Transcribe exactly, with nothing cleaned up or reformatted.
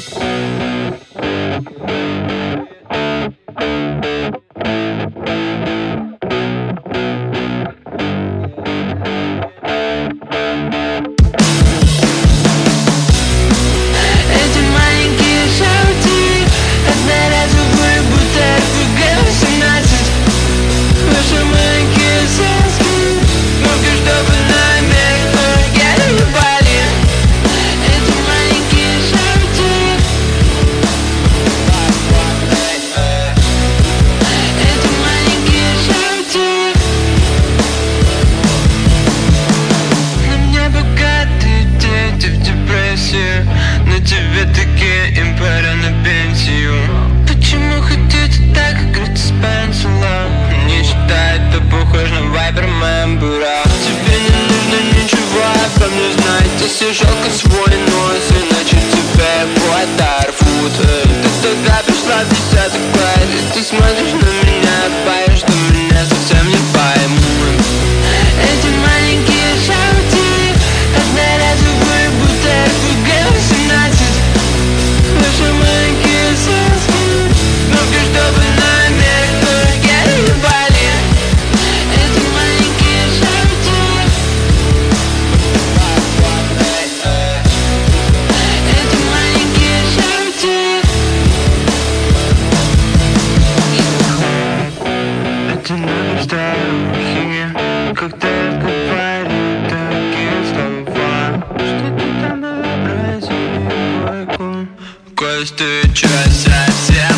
На тебе такие, им пора на пенсию. Почему хотите так играть с пенсила? Не считает, то похож на вайбер мембера. Тебе не нужно ничего обо мне знать. Если жалко свой нос, иначе тебе подорвут. Ты тогда пришла в десяток класс, и ты смотришь на меня, боишь, что меня совсем не поймут. Эти маленькие шалти, одноразовые бутерброды восемнадцать. Ваши маленькие соски, кнопки, чтобы номер только ебали. Эти маленькие шалти, эти маленькие шалти. Эти новые старухи, когда говорят такие слова, что ты там вообразил бойку. Кость, ты чё совсем?